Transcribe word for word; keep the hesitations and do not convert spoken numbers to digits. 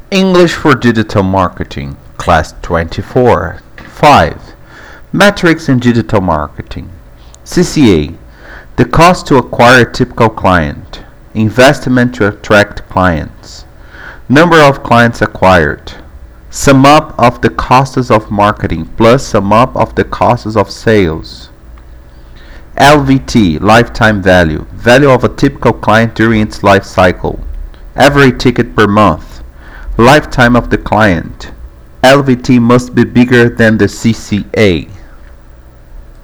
English for Digital Marketing, Class twenty-four. five. Metrics in Digital Marketing. C C A. The cost to acquire a typical client. Investment to attract clients. Number of clients acquired. Sum up of the costs of marketing plus sum up of the costs of sales. L V T, lifetime value, value of a typical client during its life cycle. Average ticket per month. Lifetime of the client. L V T must be bigger than the C C A.